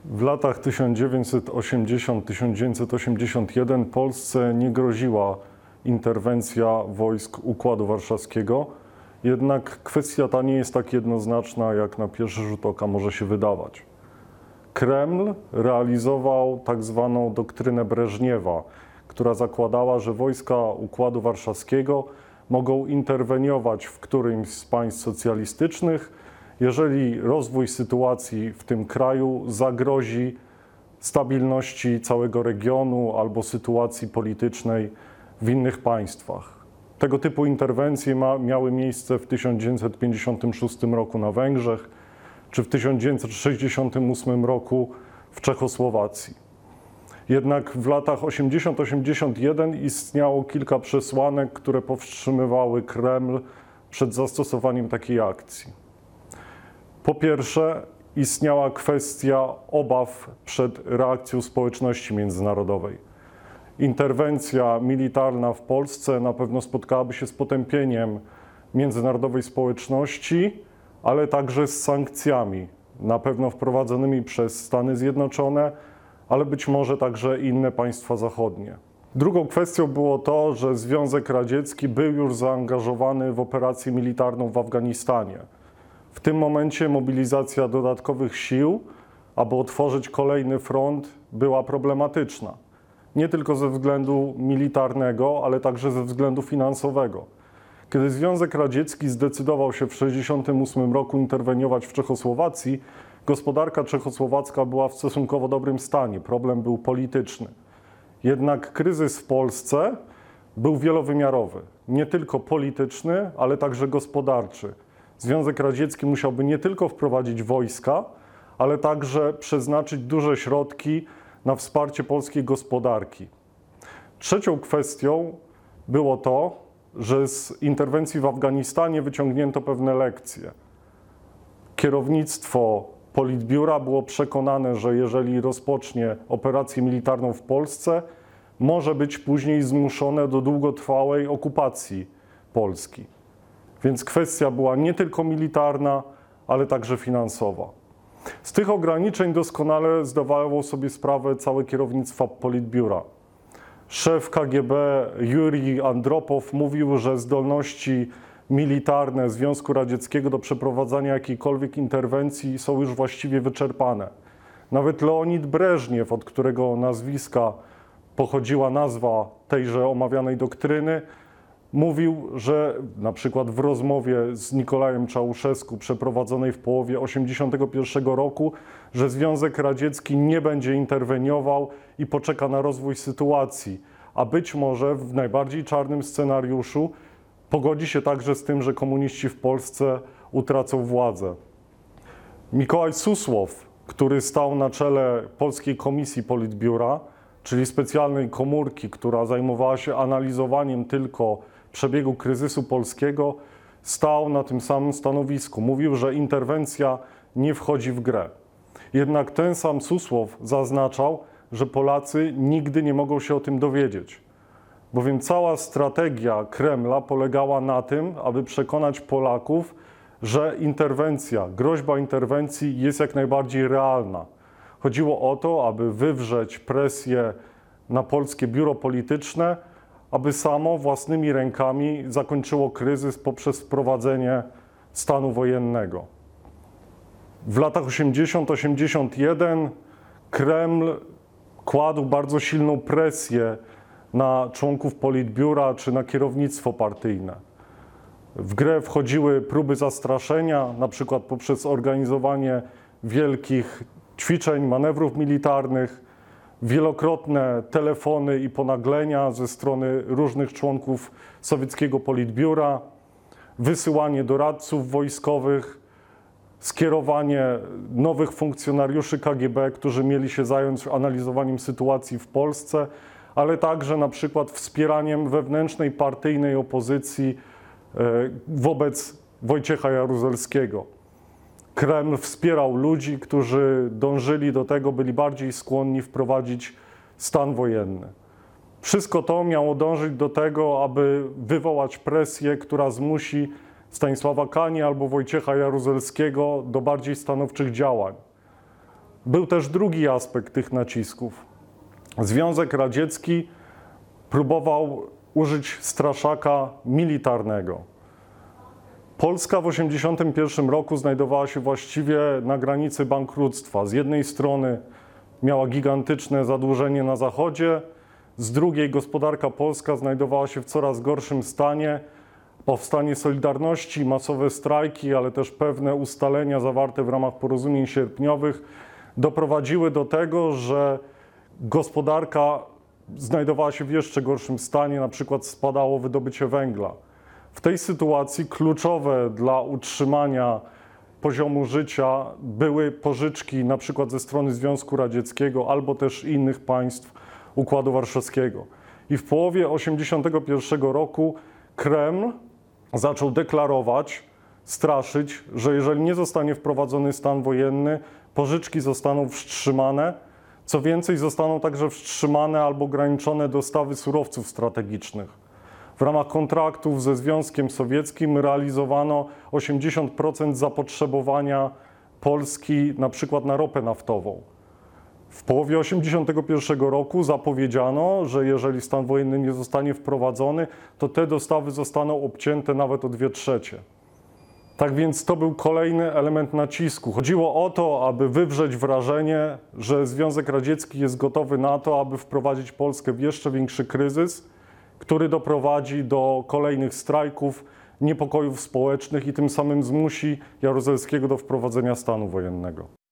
W latach 1980-1981 Polsce nie groziła interwencja wojsk Układu Warszawskiego, jednak kwestia ta nie jest tak jednoznaczna, jak na pierwszy rzut oka może się wydawać. Kreml realizował tak zwaną doktrynę Breżniewa, która zakładała, że wojska Układu Warszawskiego mogą interweniować w którymś z państw socjalistycznych, jeżeli rozwój sytuacji w tym kraju zagrozi stabilności całego regionu albo sytuacji politycznej w innych państwach. Tego typu interwencje miały miejsce w 1956 roku na Węgrzech czy w 1968 roku w Czechosłowacji. Jednak w latach 80-81 istniało kilka przesłanek, które powstrzymywały Kreml przed zastosowaniem takiej akcji. Po pierwsze, istniała kwestia obaw przed reakcją społeczności międzynarodowej. Interwencja militarna w Polsce na pewno spotkałaby się z potępieniem międzynarodowej społeczności, ale także z sankcjami, na pewno wprowadzonymi przez Stany Zjednoczone, ale być może także inne państwa zachodnie. Drugą kwestią było to, że Związek Radziecki był już zaangażowany w operację militarną w Afganistanie. W tym momencie mobilizacja dodatkowych sił, aby otworzyć kolejny front, była problematyczna. Nie tylko ze względu militarnego, ale także ze względu finansowego. Kiedy Związek Radziecki zdecydował się w 1968 roku interweniować w Czechosłowacji, gospodarka czechosłowacka była w stosunkowo dobrym stanie. Problem był polityczny. Jednak kryzys w Polsce był wielowymiarowy. Nie tylko polityczny, ale także gospodarczy. Związek Radziecki musiałby nie tylko wprowadzić wojska, ale także przeznaczyć duże środki na wsparcie polskiej gospodarki. Trzecią kwestią było to, że z interwencji w Afganistanie wyciągnięto pewne lekcje. Kierownictwo Politbiura było przekonane, że jeżeli rozpocznie operację militarną w Polsce, może być później zmuszone do długotrwałej okupacji Polski. Więc kwestia była nie tylko militarna, ale także finansowa. Z tych ograniczeń doskonale zdawało sobie sprawę całe kierownictwo Politbiura. Szef KGB Jurij Andropow mówił, że zdolności militarne Związku Radzieckiego do przeprowadzania jakiejkolwiek interwencji są już właściwie wyczerpane. Nawet Leonid Breżniew, od którego nazwiska pochodziła nazwa tejże omawianej doktryny, mówił, że na przykład w rozmowie z Nikolajem Czauszesku przeprowadzonej w połowie 1981 roku, że Związek Radziecki nie będzie interweniował i poczeka na rozwój sytuacji, a być może w najbardziej czarnym scenariuszu pogodzi się także z tym, że komuniści w Polsce utracą władzę. Mikołaj Susłow, który stał na czele Polskiej Komisji Politbiura, czyli specjalnej komórki, która zajmowała się analizowaniem tylko przebiegu kryzysu polskiego, stał na tym samym stanowisku. Mówił, że interwencja nie wchodzi w grę. Jednak ten sam Susłow zaznaczał, że Polacy nigdy nie mogą się o tym dowiedzieć. Bowiem cała strategia Kremla polegała na tym, aby przekonać Polaków, że interwencja, groźba interwencji jest jak najbardziej realna. Chodziło o to, aby wywrzeć presję na polskie biuro polityczne, aby samo własnymi rękami zakończyło kryzys poprzez wprowadzenie stanu wojennego. W latach 80-81 Kreml kładł bardzo silną presję na członków Politbiura czy na kierownictwo partyjne. W grę wchodziły próby zastraszenia, na przykład poprzez organizowanie wielkich ćwiczeń, manewrów militarnych, wielokrotne telefony i ponaglenia ze strony różnych członków sowieckiego Politbiura, wysyłanie doradców wojskowych, skierowanie nowych funkcjonariuszy KGB, którzy mieli się zająć analizowaniem sytuacji w Polsce, ale także na przykład wspieraniem wewnętrznej partyjnej opozycji wobec Wojciecha Jaruzelskiego. Kreml wspierał ludzi, którzy dążyli do tego, byli bardziej skłonni wprowadzić stan wojenny. Wszystko to miało dążyć do tego, aby wywołać presję, która zmusi Stanisława Kanię albo Wojciecha Jaruzelskiego do bardziej stanowczych działań. Był też drugi aspekt tych nacisków. Związek Radziecki próbował użyć straszaka militarnego. Polska w 1981 roku znajdowała się właściwie na granicy bankructwa. Z jednej strony miała gigantyczne zadłużenie na zachodzie, z drugiej gospodarka polska znajdowała się w coraz gorszym stanie. Powstanie Solidarności, masowe strajki, ale też pewne ustalenia zawarte w ramach porozumień sierpniowych doprowadziły do tego, że gospodarka znajdowała się w jeszcze gorszym stanie, na przykład spadało wydobycie węgla. W tej sytuacji kluczowe dla utrzymania poziomu życia były pożyczki na przykład ze strony Związku Radzieckiego albo też innych państw Układu Warszawskiego. I w połowie 1981 roku Kreml zaczął deklarować, straszyć, że jeżeli nie zostanie wprowadzony stan wojenny, pożyczki zostaną wstrzymane. Co więcej, zostaną także wstrzymane albo ograniczone dostawy surowców strategicznych. W ramach kontraktów ze Związkiem Sowieckim realizowano 80% zapotrzebowania Polski na przykład na ropę naftową. W połowie 1981 roku zapowiedziano, że jeżeli stan wojenny nie zostanie wprowadzony, to te dostawy zostaną obcięte nawet o 2/3. Tak więc to był kolejny element nacisku. Chodziło o to, aby wywrzeć wrażenie, że Związek Radziecki jest gotowy na to, aby wprowadzić Polskę w jeszcze większy kryzys, który doprowadzi do kolejnych strajków, niepokojów społecznych i tym samym zmusi Jaruzelskiego do wprowadzenia stanu wojennego.